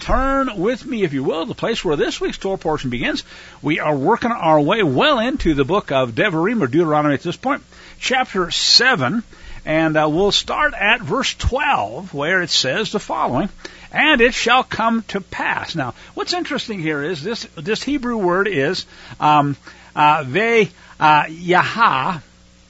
turn with me, if you will, to the place where this week's Torah portion begins. We are working our way well into the book of Devarim, or Deuteronomy at this point, chapter 7, and we'll start at verse 12, where it says the following, and it shall come to pass. Now, what's interesting here is this Hebrew word is Yaha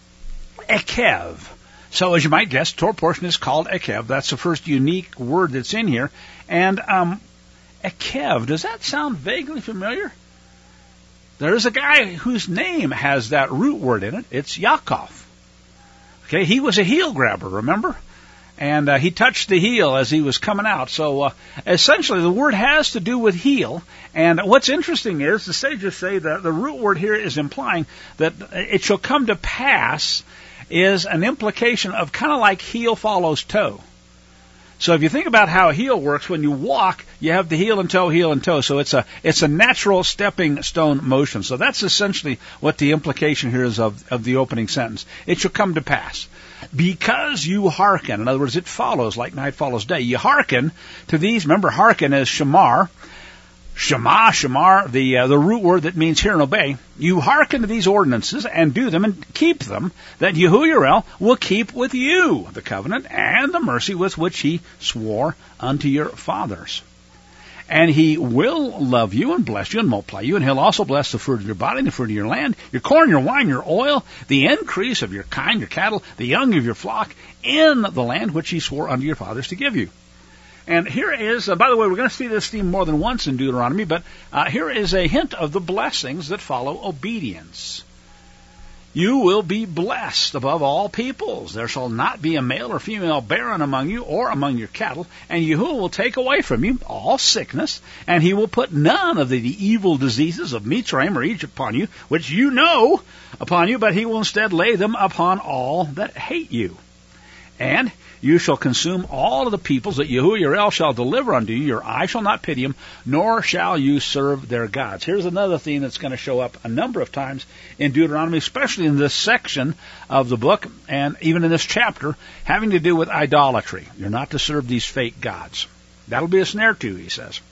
Ekev. So, as you might guess, Torah portion is called Ekev. That's the first unique word that's in here. And Ekev, does that sound vaguely familiar? There's a guy whose name has that root word in it. It's Yaakov. Okay, he was a heel grabber, remember? And he touched the heel as he was coming out. So, essentially, the word has to do with heel. And what's interesting is, the sages say that the root word here is implying that it shall come to pass is an implication of kind of like heel follows toe. So if you think about how a heel works, when you walk, you have the heel and toe. So it's a natural stepping stone motion. So that's essentially what the implication here is of the opening sentence. It shall come to pass. Because you hearken. In other words, it follows like night follows day. You hearken to these. Remember, hearken is shamar. Shamar, the root word that means hear and obey. You hearken to these ordinances and do them and keep them, that Yehoiarel will keep with you the covenant and the mercy with which he swore unto your fathers. And he will love you and bless you and multiply you, and he'll also bless the fruit of your body and the fruit of your land, your corn, your wine, your oil, the increase of your kine, your cattle, the young of your flock, in the land which he swore unto your fathers to give you. And here is, by the way, we're going to see this theme more than once in Deuteronomy, but here is a hint of the blessings that follow obedience. You will be blessed above all peoples. There shall not be a male or female barren among you or among your cattle, and Yahuwah will take away from you all sickness, and he will put none of the evil diseases of Mitzrayim or Egypt upon you, which you know upon you, but he will instead lay them upon all that hate you. And you shall consume all of the peoples that Yehoiarel shall deliver unto you. Your eye shall not pity them, nor shall you serve their gods. Here's another theme that's going to show up a number of times in Deuteronomy, especially in this section of the book, and even in this chapter, having to do with idolatry. You're not to serve these fake gods. That'll be a snare too, he says.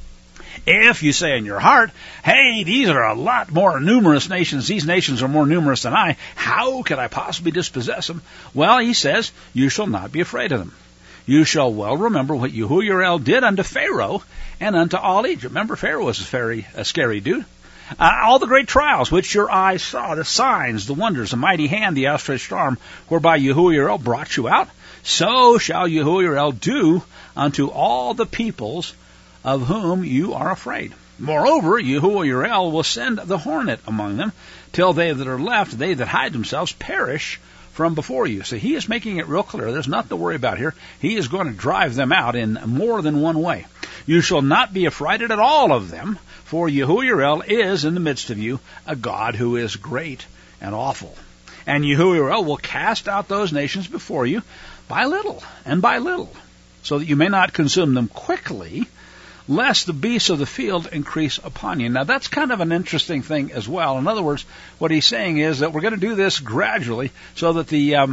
If you say in your heart, hey, these are a lot more numerous nations, these nations are more numerous than I, how could I possibly dispossess them? Well, he says, you shall not be afraid of them. You shall well remember what Yehoiarel did unto Pharaoh and unto all Egypt. Remember, Pharaoh was a scary dude. All the great trials which your eyes saw, the signs, the wonders, the mighty hand, the outstretched arm, whereby Yehoiarel brought you out, so shall Yehoiarel do unto all the peoples of whom you are afraid. Moreover, Yehoiarel will send the hornet among them, till they that are left, they that hide themselves, perish from before you. So he is making it real clear. There's nothing to worry about here. He is going to drive them out in more than one way. You shall not be affrighted at all of them, for Yehoiarel is in the midst of you, a God who is great and awful. And Yehoiarel will cast out those nations before you by little and by little, so that you may not consume them quickly, lest the beasts of the field increase upon you. Now, that's kind of an interesting thing as well. In other words, what he's saying is that we're going to do this gradually so that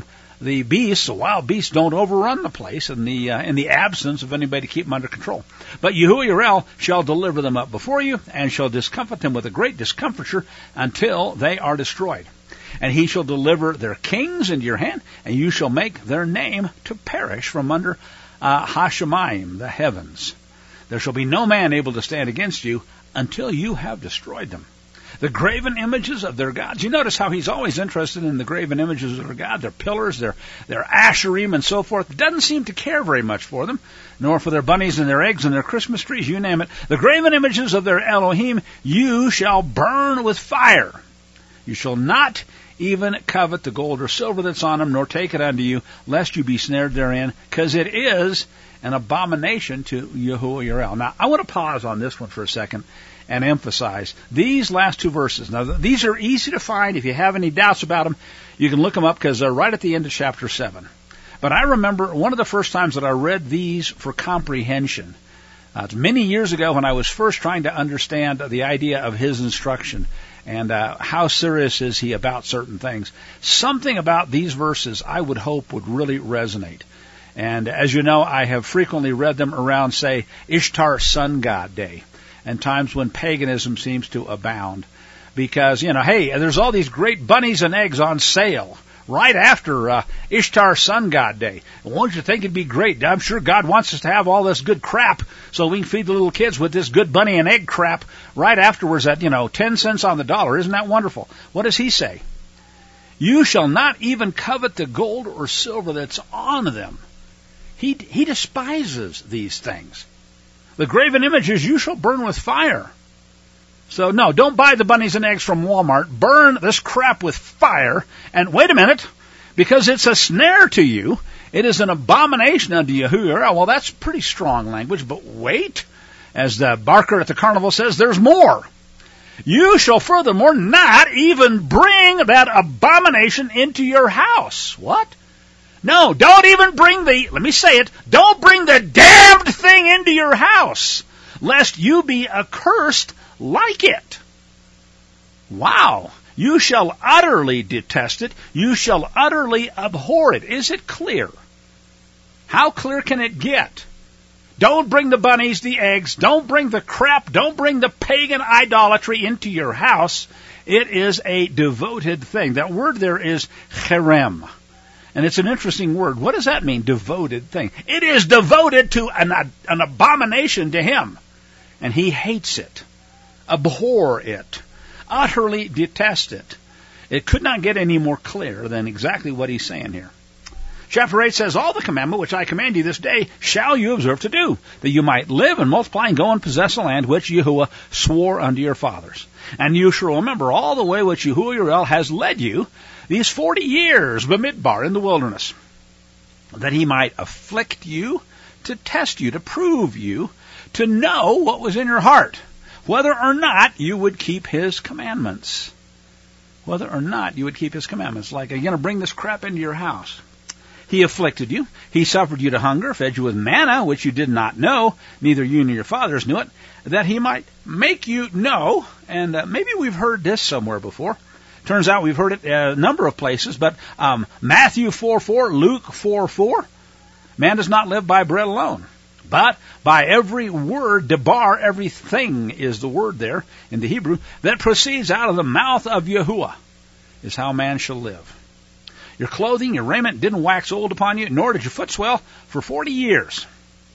the beasts, the wild beasts, don't overrun the place in the absence of anybody to keep them under control. But Yehoiarel shall deliver them up before you, and shall discomfit them with a great discomfiture until they are destroyed. And he shall deliver their kings into your hand, and you shall make their name to perish from under Hashemayim, the heavens. There shall be no man able to stand against you until you have destroyed them. The graven images of their gods. You notice how he's always interested in the graven images of their God, their pillars, their asherim, and so forth. Doesn't seem to care very much for them, nor for their bunnies and their eggs and their Christmas trees, you name it. The graven images of their Elohim you shall burn with fire. You shall not even covet the gold or silver that's on them, nor take it unto you, lest you be snared therein, because it is an abomination to Yehoiarel. Now, I want to pause on this one for a second and emphasize these last two verses. Now, these are easy to find. If you have any doubts about them, you can look them up because they're right at the end of chapter 7. But I remember one of the first times that I read these for comprehension. It's many years ago when I was first trying to understand the idea of his instruction and how serious is he about certain things. Something about these verses I would hope would really resonate. And as you know, I have frequently read them around, say, Ishtar Sun God Day, and times when paganism seems to abound. Because, hey, there's all these great bunnies and eggs on sale right after Ishtar Sun God Day. Won't you think it'd be great? I'm sure God wants us to have all this good crap so we can feed the little kids with this good bunny and egg crap right afterwards at, 10 cents on the dollar. Isn't that wonderful? What does he say? You shall not even covet the gold or silver that's on them. He despises these things. The graven images you shall burn with fire. So no, don't buy the bunnies and eggs from Walmart. Burn this crap with fire. And wait a minute, because it's a snare to you. It is an abomination unto Yahuwah. Well, that's pretty strong language, but wait. As the barker at the carnival says, there's more. You shall furthermore not even bring that abomination into your house. What? No, don't even bring don't bring the damned thing into your house, lest you be accursed like it. Wow. You shall utterly detest it. You shall utterly abhor it. Is it clear? How clear can it get? Don't bring the bunnies, the eggs. Don't bring the crap. Don't bring the pagan idolatry into your house. It is a devoted thing. That word there is cherem. And it's an interesting word. What does that mean, devoted thing? It is devoted to an abomination to him. And he hates it. Abhor it, utterly detest it. It could not get any more clear than exactly what he's saying here. Chapter 8 says, all the commandment which I command you this day shall you observe to do, that you might live and multiply and go and possess the land which Yahuwah swore unto your fathers. And you shall remember all the way which Yahuwah your El has led you these 40 years b'midbar in the wilderness, that he might afflict you, to test you, to prove you, to know what was in your heart, whether or not you would keep his commandments. Whether or not you would keep his commandments. Like, are you going to bring this crap into your house? He afflicted you. He suffered you to hunger, fed you with manna, which you did not know, neither you nor your fathers knew it, that he might make you know, and maybe we've heard this somewhere before. Turns out we've heard it a number of places, but Matthew 4:4, Luke 4:4, man does not live by bread alone, but by every word, debar, everything is the word there in the Hebrew, that proceeds out of the mouth of Yahuwah, is how man shall live. Your clothing, your raiment didn't wax old upon you, nor did your foot swell for 40 years.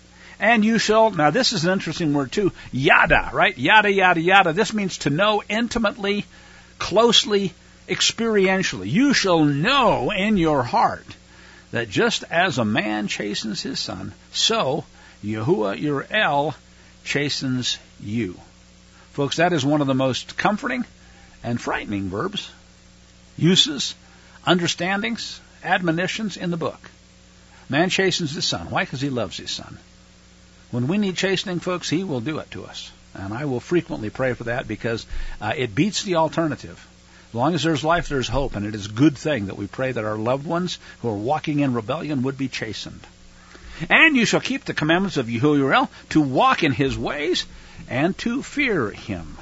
And you shall, now this is an interesting word too, yada, right? Yada, yada, yada. This means to know intimately, closely, experientially. You shall know in your heart that just as a man chastens his son, so Yahuwah your El chastens you. Folks, that is one of the most comforting and frightening verbs, uses, understandings, admonitions in the book. Man chastens his son. Why? Because he loves his son. When we need chastening, folks, he will do it to us. And I will frequently pray for that because it beats the alternative. As long as there's life, there's hope. And it is a good thing that we pray that our loved ones who are walking in rebellion would be chastened. And you shall keep the commandments of Yahuwah your El, to walk in his ways and to fear him.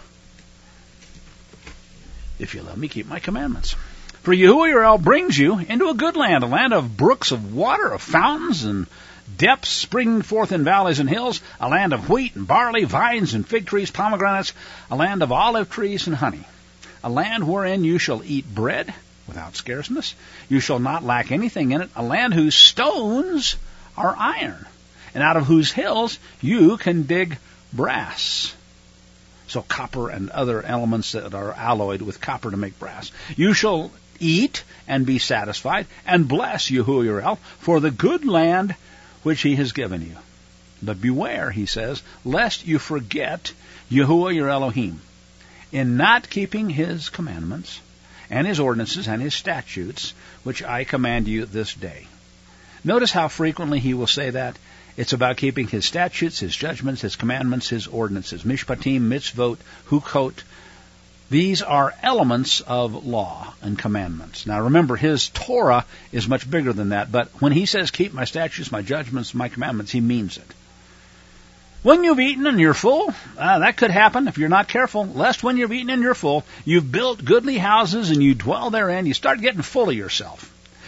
If you love me, keep my commandments. For Yahuwah your El brings you into a good land, a land of brooks of water, of fountains and depths springing forth in valleys and hills, a land of wheat and barley, vines and fig trees, pomegranates, a land of olive trees and honey, a land wherein you shall eat bread without scarceness. You shall not lack anything in it, a land whose stones are iron, and out of whose hills you can dig brass. So copper and other elements that are alloyed with copper to make brass. You shall eat and be satisfied, and bless Yahuwah your El for the good land which he has given you. But beware, he says, lest you forget Yahuwah your Elohim in not keeping his commandments and his ordinances and his statutes, which I command you this day. Notice how frequently he will say that. It's about keeping his statutes, his judgments, his commandments, his ordinances. Mishpatim, mitzvot, hukot. These are elements of law and commandments. Now remember, his Torah is much bigger than that, but when he says keep my statutes, my judgments, my commandments, he means it. When you've eaten and you're full, that could happen if you're not careful, lest when you've eaten and you're full, you've built goodly houses and you dwell therein, you start getting full of yourself.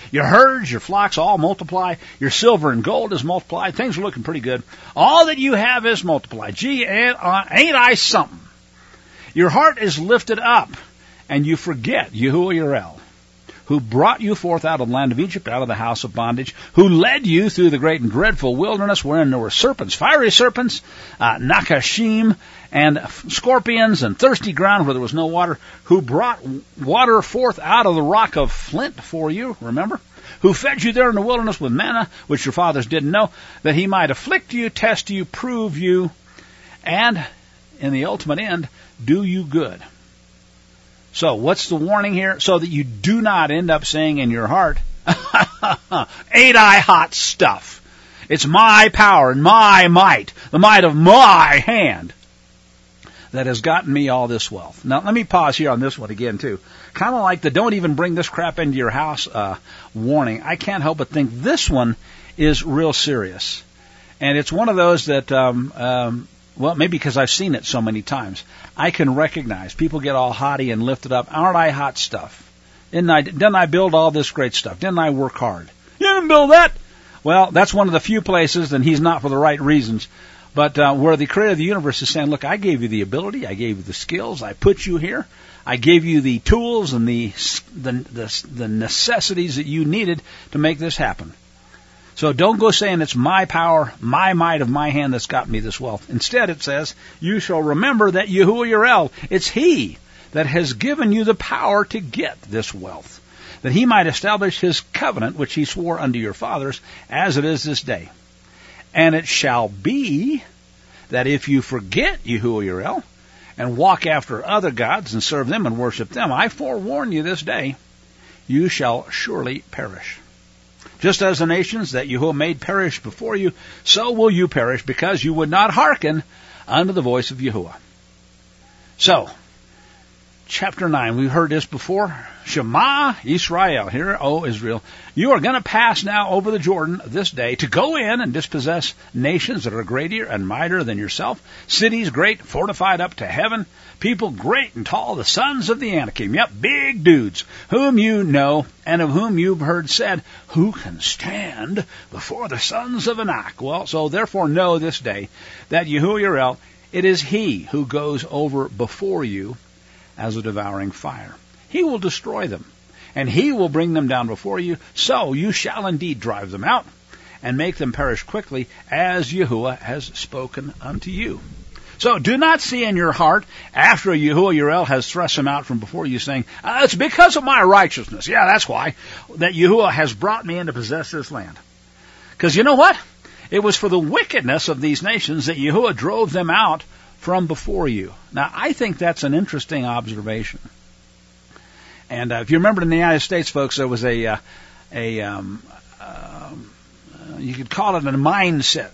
Your herds, your flocks all multiply. Your silver and gold is multiplied. Things are looking pretty good. All that you have is multiplied. Gee, ain't I something? Your heart is lifted up, and you forget Yahuwah Yireh, who brought you forth out of the land of Egypt, out of the house of bondage, who led you through the great and dreadful wilderness, wherein there were serpents, fiery serpents, nakashim, and scorpions, and thirsty ground where there was no water, who brought water forth out of the rock of flint for you, remember? Who fed you there in the wilderness with manna, which your fathers didn't know, that he might afflict you, test you, prove you, and in the ultimate end, do you good. So what's the warning here? So that you do not end up saying in your heart, ain't I hot stuff? It's my power and my might, the might of my hand, that has gotten me all this wealth. Now, let me pause here on this one again, too. Kind of like the don't even bring this crap into your house warning. I can't help but think this one is real serious. And it's one of those that, well, maybe because I've seen it so many times, I can recognize. People get all haughty and lifted up. Aren't I hot stuff? Didn't I build all this great stuff? Didn't I work hard? You didn't build that? Well, that's one of the few places, and he's not for the right reasons, but where the creator of the universe is saying, look, I gave you the ability, I gave you the skills, I put you here, I gave you the tools and the necessities that you needed to make this happen. So don't go saying it's my power, my might of my hand that's got me this wealth. Instead, it says, you shall remember that Yahuwah Yireh, it's He that has given you the power to get this wealth, that He might establish His covenant, which He swore unto your fathers, as it is this day. And it shall be that if you forget Yahuwah Yireh and walk after other gods and serve them and worship them, I forewarn you this day, you shall surely perish. Just as the nations that Yahuwah made perish before you, so will you perish, because you would not hearken unto the voice of Yahuwah. So, chapter 9, we've heard this before. Shema Yisrael, hear, O Israel, you are going to pass now over the Jordan this day to go in and dispossess nations that are greater and mightier than yourself, cities great, fortified up to heaven, people great and tall, the sons of the Anakim, yep, big dudes, whom you know and of whom you've heard said, who can stand before the sons of Anak? Well, so therefore know this day that Yahuwah Yireh, it is He who goes over before you as a devouring fire. He will destroy them, and He will bring them down before you, so you shall indeed drive them out, and make them perish quickly, as Yahuwah has spoken unto you. So do not see in your heart, after Yahuwah Yireh has thrust them out from before you, saying, it's because of my righteousness. Yeah, that's why, that Yahuwah has brought me in to possess this land. Because you know what? It was for the wickedness of these nations that Yahuwah drove them out from before you. Now, I think that's an interesting observation. And if you remember in the United States, folks, there was you could call it a mindset.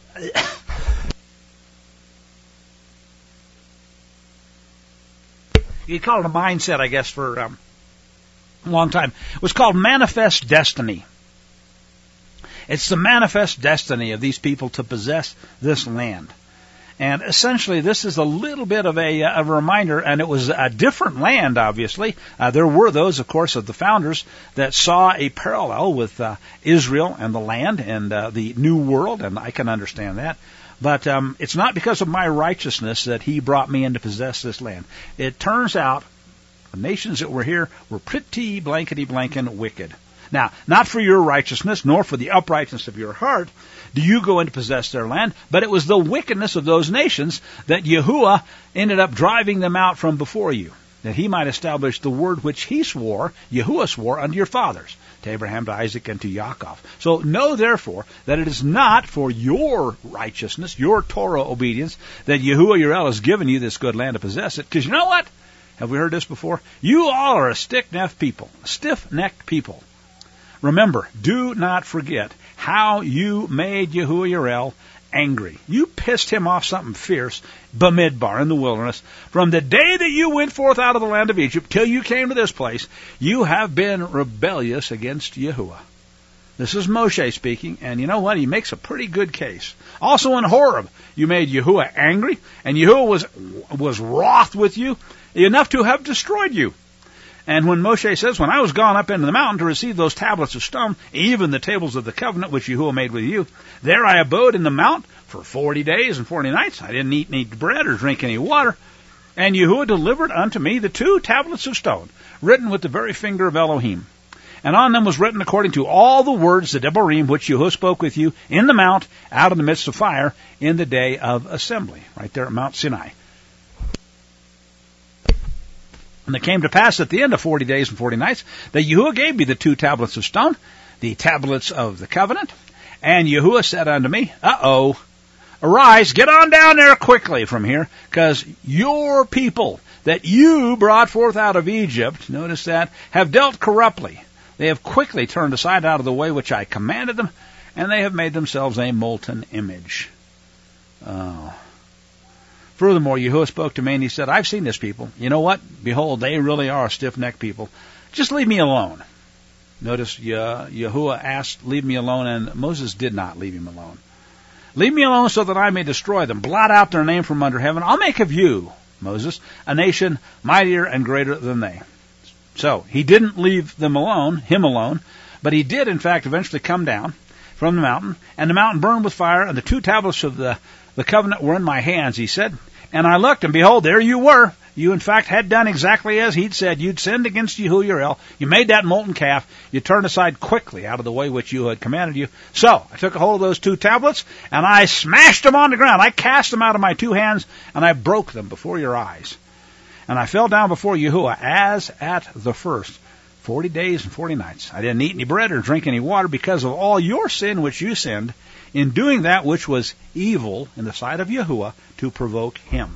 You could call it a mindset, I guess, for a long time. It was called manifest destiny. It's the manifest destiny of these people to possess this land. And essentially, this is a little bit of a reminder, and it was a different land, obviously. There were those, of course, of the founders that saw a parallel with Israel and the land and the New World, and I can understand that. But it's not because of my righteousness that He brought me in to possess this land. It turns out the nations that were here were pretty blankety-blankin' wicked. Now, not for your righteousness, nor for the uprightness of your heart, do you go in to possess their land, but it was the wickedness of those nations that Yahuwah ended up driving them out from before you, that He might establish the word which He swore, Yahuwah swore unto your fathers, to Abraham, to Isaac, and to Yaakov. So know, therefore, that it is not for your righteousness, your Torah obedience, that Yahuwah Yireh has given you this good land to possess it. Because you know what? Have we heard this before? You all are a stiff-necked people. Remember, do not forget how you made Yahuwah Yireh angry. You pissed Him off something fierce, Bamidbar, in the wilderness. From the day that you went forth out of the land of Egypt till you came to this place, you have been rebellious against Yahuwah. This is Moshe speaking, and you know what? He makes a pretty good case. Also in Horeb, you made Yahuwah angry, and Yahuwah was wroth with you, enough to have destroyed you. And when Moshe says, when I was gone up into the mountain to receive those tablets of stone, even the tables of the covenant which Yahuwah made with you, there I abode in the mount for 40 days and 40 nights. I didn't eat any bread or drink any water. And Yahuwah delivered unto me the 2 tablets of stone, written with the very finger of Elohim. And on them was written according to all the words, the Deborim, which Yahuwah spoke with you in the mount, out of the midst of fire, in the day of assembly, right there at Mount Sinai. And it came to pass at the end of 40 days and 40 nights that Yahuwah gave me the 2 tablets of stone, the tablets of the covenant. And Yahuwah said unto me, arise, get on down there quickly from here, because your people that you brought forth out of Egypt, notice that, have dealt corruptly. They have quickly turned aside out of the way which I commanded them, and they have made themselves a molten image. Furthermore, Yahuwah spoke to me, and he said, I've seen this people. You know what? Behold, they really are a stiff-necked people. Just leave me alone. Notice Yahuwah asked, leave me alone, and Moses did not leave him alone. Leave me alone so that I may destroy them. Blot out their name from under heaven. I'll make of you, Moses, a nation mightier and greater than they. So, he didn't leave him alone, but he did, in fact, eventually come down from the mountain, and the mountain burned with fire, and the 2 tablets of the covenant were in my hands, he said. And I looked, and behold, there you were. You, in fact, had done exactly as he'd said. You'd sinned against Yahuwah your El. You made that molten calf. You turned aside quickly out of the way which you had commanded you. So, I took a hold of those 2 tablets, and I smashed them on the ground. I cast them out of my 2 hands, and I broke them before your eyes. And I fell down before Yahuwah as at the first, 40 days and 40 nights. I didn't eat any bread or drink any water because of all your sin which you sinned, in doing that which was evil in the sight of Yahuwah to provoke him.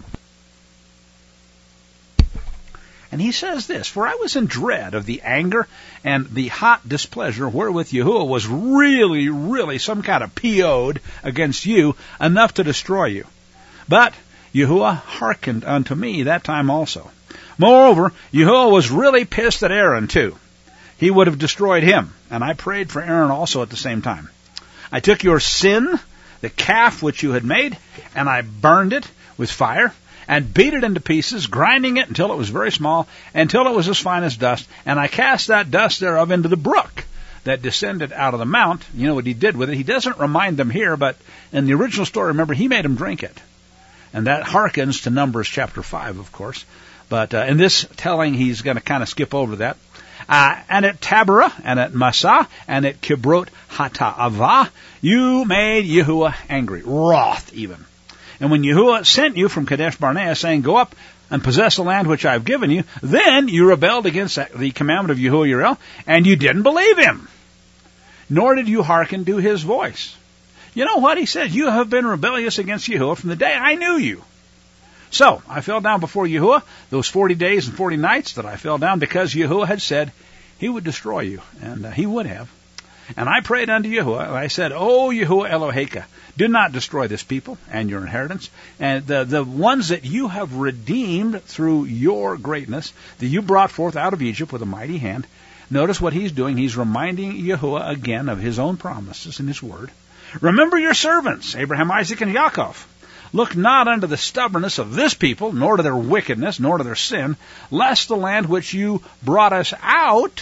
And he says this, for I was in dread of the anger and the hot displeasure wherewith Yahuwah was really some kind of PO'd against you, enough to destroy you. But Yahuwah hearkened unto me that time also. Moreover, Yahuwah was really pissed at Aaron too. He would have destroyed him, and I prayed for Aaron also at the same time. I took your sin, the calf which you had made, and I burned it with fire, and beat it into pieces, grinding it until it was very small, until it was as fine as dust, and I cast that dust thereof into the brook that descended out of the mount. You know what he did with it? He doesn't remind them here, but in the original story, remember, he made them drink it. And that harkens to Numbers chapter 5, of course. But in this telling, he's going to kind of skip over that. And at Taberah, and at Massah, and at Kibrot Hata'avah, you made Yahuwah angry, wroth even. And when Yahuwah sent you from Kadesh Barnea, saying, go up and possess the land which I have given you, then you rebelled against the commandment of Yahuwah your El, and you didn't believe him, nor did you hearken to his voice. You know what? He says, you have been rebellious against Yahuwah from the day I knew you. So I fell down before Yahuwah those 40 days and 40 nights that I fell down, because Yahuwah had said he would destroy you, and he would have. And I prayed unto Yahuwah, and I said, O Yahuwah Eloheka, do not destroy this people and your inheritance, and the ones that you have redeemed through your greatness, that you brought forth out of Egypt with a mighty hand. Notice what he's doing. He's reminding Yahuwah again of his own promises in his word. Remember your servants, Abraham, Isaac, and Yaakov. Look not unto the stubbornness of this people, nor to their wickedness, nor to their sin, lest the land which you brought us out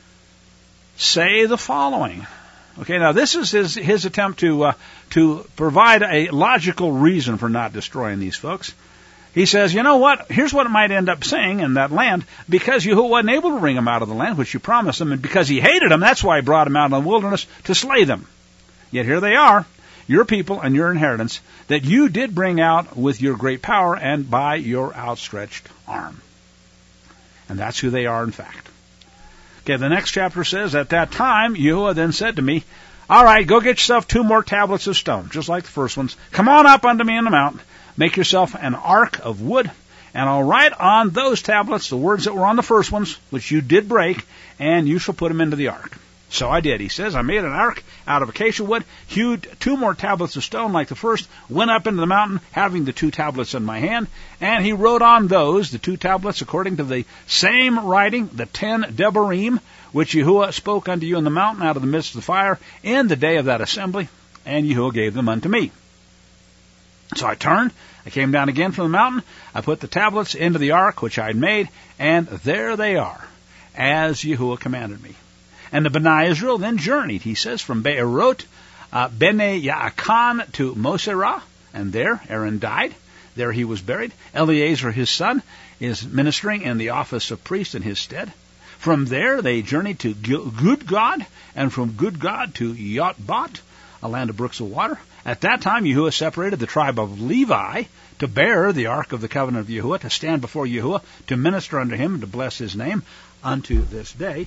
say the following. Okay, now this is his attempt to provide a logical reason for not destroying these folks. He says, you know what? Here's what it might end up saying in that land, because Yahuwah wasn't able to bring them out of the land which you promised them, and because he hated them, that's why he brought them out in the wilderness to slay them. Yet here they are, your people and your inheritance, that you did bring out with your great power and by your outstretched arm. And that's who they are, in fact. Okay, the next chapter says, at that time, Yahuwah then said to me, all right, go get yourself 2 more tablets of stone, just like the first ones. Come on up unto me in the mountain. Make yourself an ark of wood, and I'll write on those tablets the words that were on the first ones, which you did break, and you shall put them into the ark. So I did. He says, I made an ark out of acacia wood, hewed 2 more tablets of stone like the first, went up into the mountain, having the 2 tablets in my hand, and he wrote on those, the 2 tablets, according to the same writing, the 10 Deborim, which Yahuwah spoke unto you in the mountain out of the midst of the fire, in the day of that assembly, and Yahuwah gave them unto me. So I turned, I came down again from the mountain, I put the tablets into the ark which I had made, and there they are. as Yahuwah commanded me. And the Bnei Israel then journeyed, he says, from Be'erot, Bene Ya'akan to Moserah, and there Aaron died. There he was buried. Eleazar, his son, is ministering in the office of priest in his stead. From there they journeyed to Gudgod, and from Gudgod to Yotbat, a land of brooks of water. At that time Yahuwah separated the tribe of Levi to bear the ark of the covenant of Yahuwah, to stand before Yahuwah, to minister unto him, and to bless his name unto this day.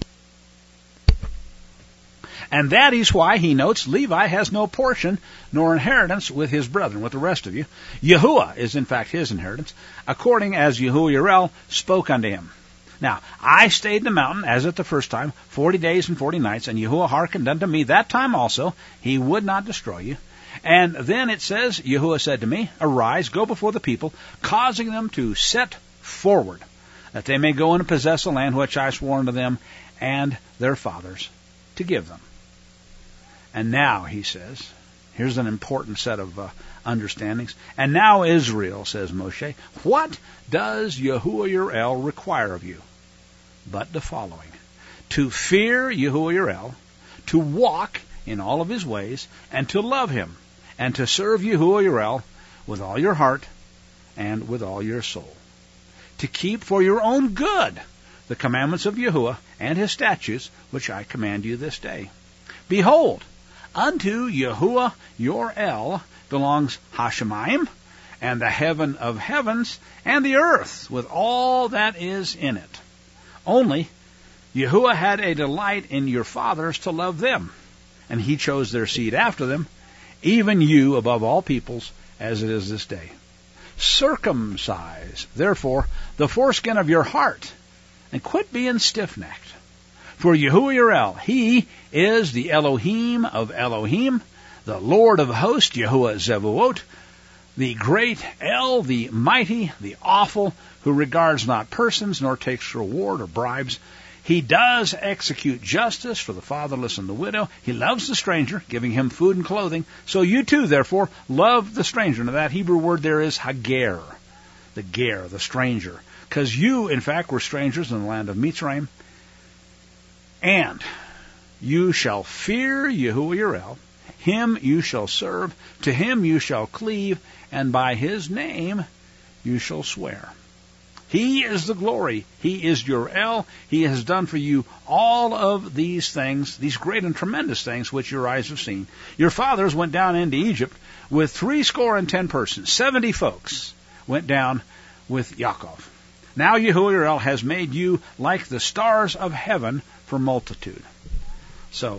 And that is why, he notes, Levi has no portion nor inheritance with his brethren, with the rest of you. Yahuwah is in fact his inheritance, according as Yahuwah Yireh spoke unto him. Now, I stayed in the mountain, as at the first time, 40 days and 40 nights, and Yahuwah hearkened unto me that time also. He would not destroy you. And then it says, Yahuwah said to me, Arise, go before the people, causing them to set forward, that they may go and possess the land which I swore unto them and their fathers to give them. And now, he says, here's an important set of understandings. And now, Israel, says Moshe, what does Yahuwah Yireh require of you? But the following: to fear Yahuwah Yireh, to walk in all of his ways, and to love him, and to serve Yahuwah Yireh with all your heart and with all your soul. To keep for your own good the commandments of Yahuwah and his statutes, which I command you this day. Behold, unto Yahuwah your El belongs Hashemayim, and the heaven of heavens, and the earth, with all that is in it. Only Yahuwah had a delight in your fathers to love them, and he chose their seed after them, even you above all peoples, as it is this day. Circumcise, therefore, the foreskin of your heart, and quit being stiff-necked. For Yahuwah Yireh, he is the Elohim of Elohim, the Lord of hosts, Yahuwah Zevuot, the great El, the mighty, the awful, who regards not persons, nor takes reward or bribes. He does execute justice for the fatherless and the widow. He loves the stranger, giving him food and clothing. So you too, therefore, love the stranger. Now that Hebrew word there is hager, the ger, the stranger. Because you, in fact, were strangers in the land of Mitzrayim. And you shall fear Yahuwah Yireh, him you shall serve, to him you shall cleave, and by his name you shall swear. He is the glory. He is your El. He has done for you all of these things, these great and tremendous things which your eyes have seen. Your fathers went down into Egypt with 70 persons. 70 folks went down with Yaakov. Now Yahuwah Yireh has made you like the stars of heaven for multitude. So,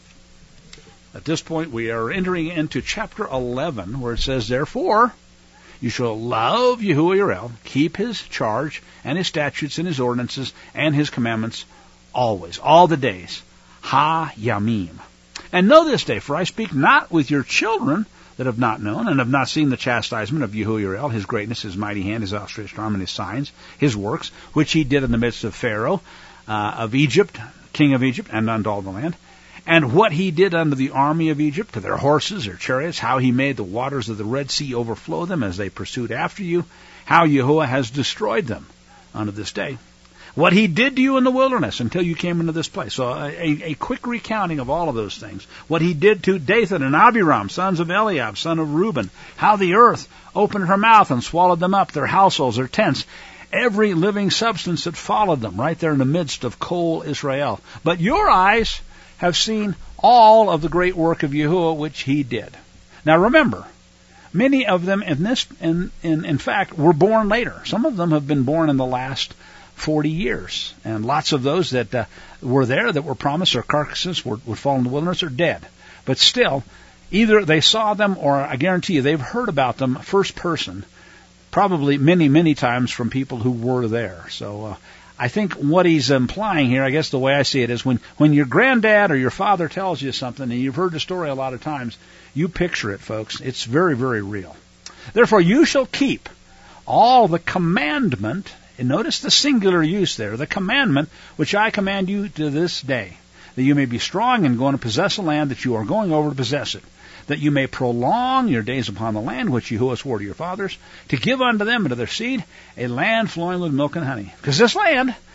at this point we are entering into chapter 11, where it says, Therefore, you shall love Yahuwah Yireh, keep his charge, and his statutes, and his ordinances, and his commandments, always, all the days. Ha-Yamim. And know this day, for I speak not with your children that have not known, and have not seen the chastisement of Yahuwah Yireh, his greatness, his mighty hand, his outstretched arm, and his signs, his works, which he did in the midst of Pharaoh, of Egypt, king of Egypt, and unto all the land. And what he did unto the army of Egypt, to their horses, their chariots, how he made the waters of the Red Sea overflow them as they pursued after you, how Yahuwah has destroyed them unto this day. What he did to you in the wilderness until you came into this place. So a quick recounting of all of those things. What he did to Dathan and Abiram, sons of Eliab, son of Reuben. How the earth opened her mouth and swallowed them up, their households, their tents, every living substance that followed them, right there in the midst of Kol Israel. But your eyes have seen all of the great work of Yahuwah which he did. Now remember, many of them in fact were born later. Some of them have been born in the last 40 years. And lots of those that were there that were promised, their carcasses would fall in the wilderness, are dead. But still, either they saw them, or I guarantee you they've heard about them first person, probably many, many times from people who were there. So I think what he's implying here, I guess the way I see it, is when your granddad or your father tells you something, and you've heard the story a lot of times, you picture it, folks. It's very, very real. Therefore, you shall keep all the commandment, and notice the singular use there, the commandment which I command you to this day, that you may be strong and go and possess a land that you are going over to possess it, that you may prolong your days upon the land which Yahuwah swore to your fathers, to give unto them and to their seed a land flowing with milk and honey. Because this land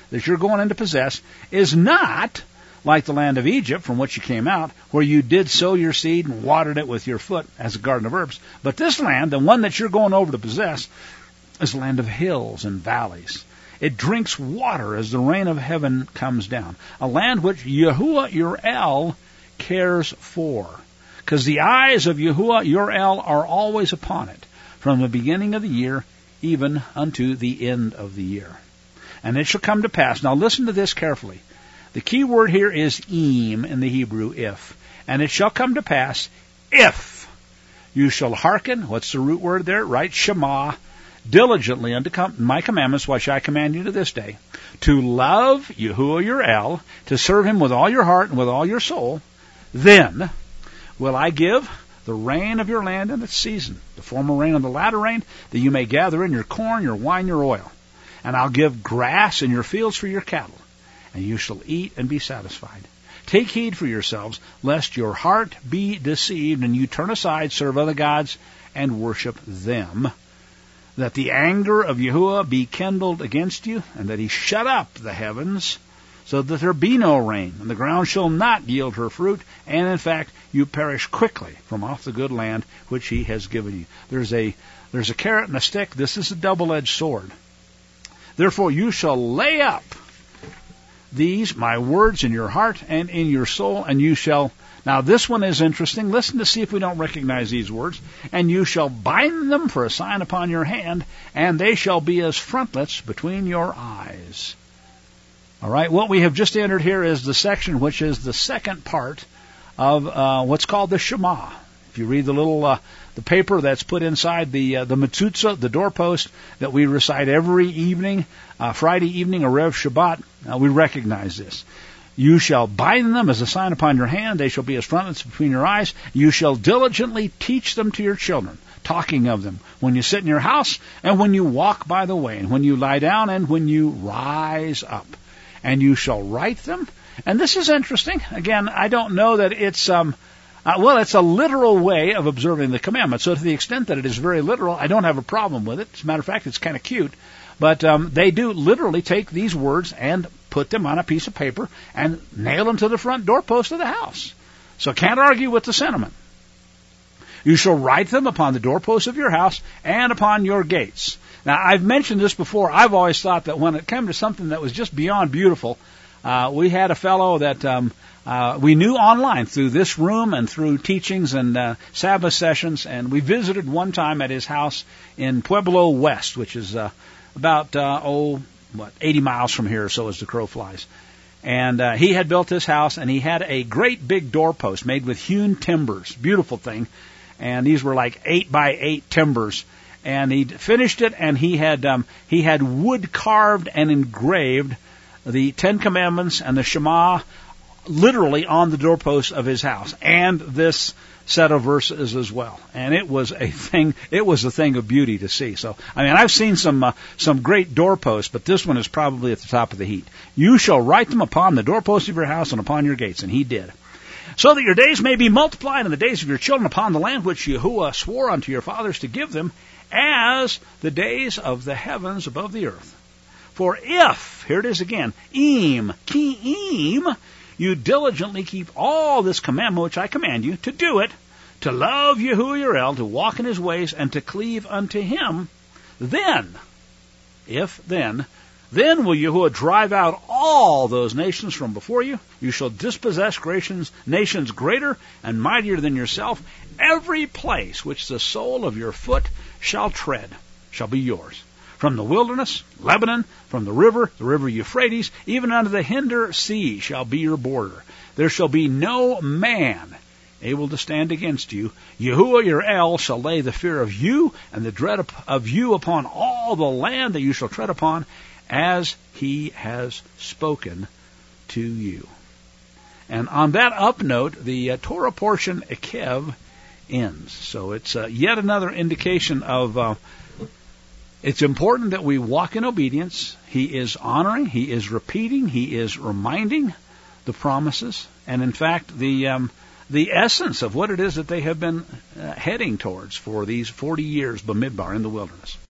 that you're going in to possess is not like the land of Egypt from which you came out, where you did sow your seed and watered it with your foot as a garden of herbs. But this land, the one that you're going over to possess, is a land of hills and valleys. It drinks water as the rain of heaven comes down. A land which Yahuwah your El cares for. Because the eyes of Yahuwah your El are always upon it, from the beginning of the year even unto the end of the year. And it shall come to pass. Now listen to this carefully. The key word here is im in the Hebrew, if. And it shall come to pass, if you shall hearken, what's the root word there? Right, Shema, diligently unto my commandments, which I command you to this day, to love Yahuwah your El, to serve him with all your heart and with all your soul, then will I give the rain of your land in its season, the former rain and the latter rain, that you may gather in your corn, your wine, your oil. And I'll give grass in your fields for your cattle, and you shall eat and be satisfied. Take heed for yourselves, lest your heart be deceived, and you turn aside, serve other gods, and worship them, that the anger of Yahuwah be kindled against you, and that he shut up the heavens, so that there be no rain, and the ground shall not yield her fruit, and in fact you perish quickly from off the good land which he has given you. There's a carrot and a stick. This is a double-edged sword. Therefore you shall lay up these, my words, in your heart and in your soul, and you shall... Now this one is interesting. Listen to see if we don't recognize these words. And you shall bind them for a sign upon your hand, and they shall be as frontlets between your eyes. All right, what we have just entered here is the section which is the second part of what's called the Shema. If you read the little the paper that's put inside the mezuzah, the doorpost that we recite every evening, Friday evening, Erev Shabbat, we recognize this. You shall bind them as a sign upon your hand. They shall be as frontlets between your eyes. You shall diligently teach them to your children, talking of them when you sit in your house and when you walk by the way, and when you lie down and when you rise up. And you shall write them. And this is interesting. Again, I don't know that it's... it's a literal way of observing the commandment. So to the extent that it is very literal, I don't have a problem with it. As a matter of fact, it's kind of cute. But they do literally take these words and put them on a piece of paper and nail them to the front doorpost of the house. So can't argue with the sentiment. You shall write them upon the doorposts of your house and upon your gates. Now, I've mentioned this before. I've always thought that when it came to something that was just beyond beautiful, we had a fellow that we knew online through this room and through teachings and Sabbath sessions, and we visited one time at his house in Pueblo West, which is about 80 miles from here or so as the crow flies. And he had built this house, and he had a great big doorpost made with hewn timbers, beautiful thing, and these were like 8x8 timbers. And he finished it, and he had wood carved and engraved the Ten Commandments and the Shema literally on the doorposts of his house, and this set of verses as well. And it was a thing of beauty to see. So, I mean, I've seen some great doorposts, but this one is probably at the top of the heap. You shall write them upon the doorposts of your house and upon your gates, and he did. So that your days may be multiplied and the days of your children upon the land which Yahuwah swore unto your fathers to give them, as the days of the heavens above the earth. For if, here it is again, im, you diligently keep all this commandment which I command you, to do it, to love Yahuwah your El, to walk in his ways, and to cleave unto him, then will Yahuwah drive out all those nations from before you. You shall dispossess nations greater and mightier than yourself. Every place which the sole of your foot shall tread shall be yours. From the wilderness, Lebanon, from the river Euphrates, even unto the hinder sea shall be your border. There shall be no man able to stand against you. Yahuwah your El shall lay the fear of you and the dread of you upon all the land that you shall tread upon, as he has spoken to you. And on that up note, the Torah portion, Ekev, ends. So it's yet another indication of it's important that we walk in obedience. He is honoring, he is repeating, he is reminding the promises, and in fact the essence of what it is that they have been heading towards for these 40 years, Bamidbar, in the wilderness.